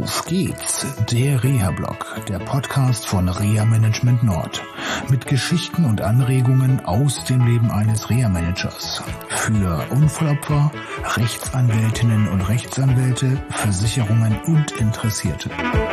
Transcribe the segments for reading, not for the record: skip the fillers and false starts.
Auf geht's, der Reha-Blog, der Podcast von Reha Management Nord. Mit Geschichten und Anregungen aus dem Leben eines Reha-Managers. Für Unfallopfer, Rechtsanwältinnen und Rechtsanwälte, Versicherungen und Interessierte.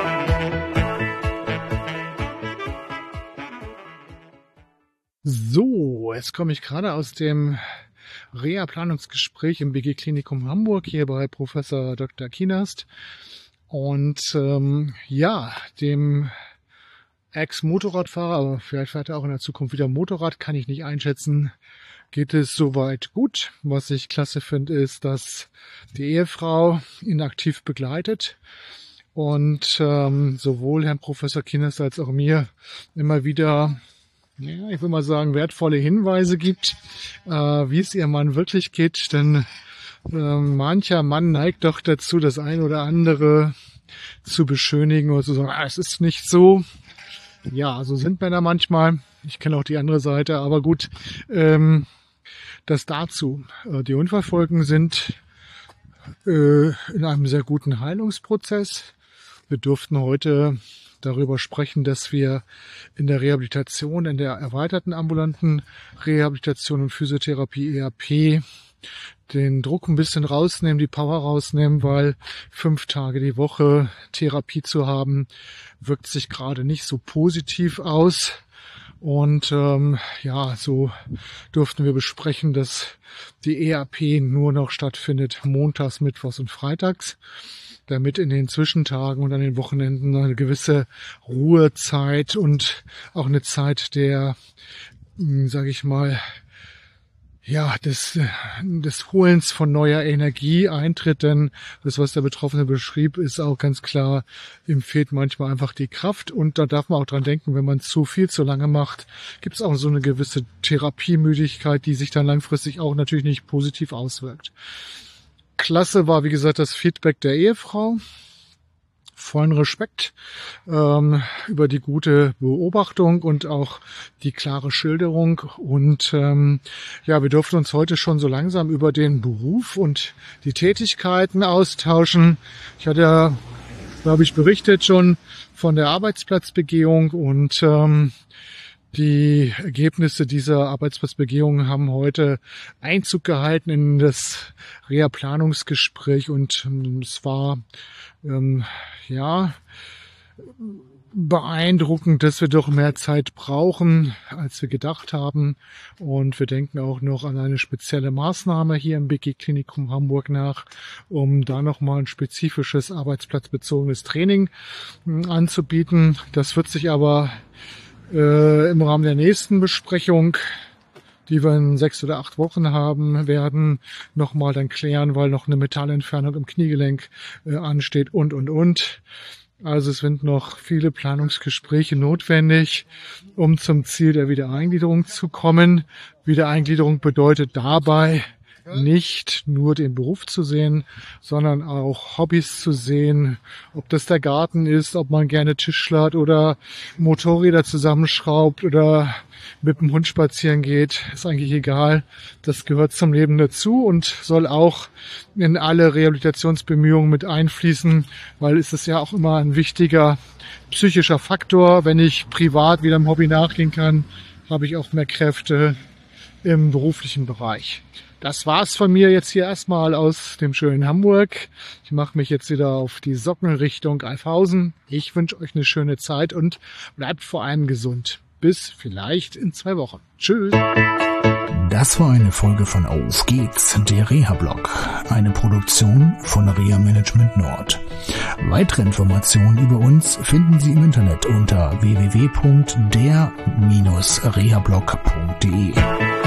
So, jetzt komme ich gerade aus dem Reha-Planungsgespräch im BG Klinikum Hamburg, hier bei Professor Dr. Kienast. Und dem Ex-Motorradfahrer, aber vielleicht fährt er auch in der Zukunft wieder Motorrad, kann ich nicht einschätzen, geht es soweit gut. Was ich klasse finde, ist, dass die Ehefrau ihn aktiv begleitet und sowohl Herrn Professor Kienast als auch mir immer wieder, ich will mal sagen, wertvolle Hinweise gibt, wie es ihrem Mann wirklich geht, denn mancher Mann neigt doch dazu, das ein oder andere zu beschönigen oder zu sagen, es ist nicht so. Ja, so sind Männer manchmal. Ich kenne auch die andere Seite, aber gut, das dazu. Die Unfallfolgen sind in einem sehr guten Heilungsprozess. Wir durften heute darüber sprechen, dass wir in der Rehabilitation, in der erweiterten ambulanten Rehabilitation und Physiotherapie EAP den Druck ein bisschen rausnehmen, die Power rausnehmen, weil 5 Tage die Woche Therapie zu haben, wirkt sich gerade nicht so positiv aus. Und so durften wir besprechen, dass die EAP nur noch stattfindet montags, mittwochs und freitags, damit in den Zwischentagen und an den Wochenenden eine gewisse Ruhezeit und auch eine Zeit der, des Holens von neuer Energie eintritt, denn das, was der Betroffene beschrieb, ist auch ganz klar, ihm fehlt manchmal einfach die Kraft und da darf man auch dran denken, wenn man zu viel zu lange macht, gibt es auch so eine gewisse Therapiemüdigkeit, die sich dann langfristig auch natürlich nicht positiv auswirkt. Klasse war, wie gesagt, das Feedback der Ehefrau. Vollen Respekt über die gute Beobachtung und auch die klare Schilderung. Und wir durften uns heute schon so langsam über den Beruf und die Tätigkeiten austauschen. Ich hatte ja, glaube ich, berichtet schon von der Arbeitsplatzbegehung und die Ergebnisse dieser Arbeitsplatzbegehung haben heute Einzug gehalten in das Reha-Planungsgespräch und es war beeindruckend, dass wir doch mehr Zeit brauchen, als wir gedacht haben. Und wir denken auch noch an eine spezielle Maßnahme hier im BG Klinikum Hamburg nach, um da nochmal ein spezifisches arbeitsplatzbezogenes Training anzubieten. Das wird sich aber im Rahmen der nächsten Besprechung, die wir in 6 oder 8 Wochen haben werden, nochmal dann klären, weil noch eine Metallentfernung im Kniegelenk ansteht und. Also es sind noch viele Planungsgespräche notwendig, um zum Ziel der Wiedereingliederung zu kommen. Wiedereingliederung bedeutet dabei nicht nur den Beruf zu sehen, sondern auch Hobbys zu sehen, ob das der Garten ist, ob man gerne Tischlert oder Motorräder zusammenschraubt oder mit dem Hund spazieren geht, ist eigentlich egal. Das gehört zum Leben dazu und soll auch in alle Rehabilitationsbemühungen mit einfließen, weil es ist ja auch immer ein wichtiger psychischer Faktor. Wenn ich privat wieder dem Hobby nachgehen kann, habe ich auch mehr Kräfte im beruflichen Bereich. Das war's von mir jetzt hier erstmal aus dem schönen Hamburg. Ich mache mich jetzt wieder auf die Socken Richtung Alfhausen. Ich wünsche euch eine schöne Zeit und bleibt vor allem gesund. Bis vielleicht in 2 Wochen. Tschüss. Das war eine Folge von Auf geht's, der Reha-Blog. Eine Produktion von Reha Management Nord. Weitere Informationen über uns finden Sie im Internet unter www.der-rehablog.de.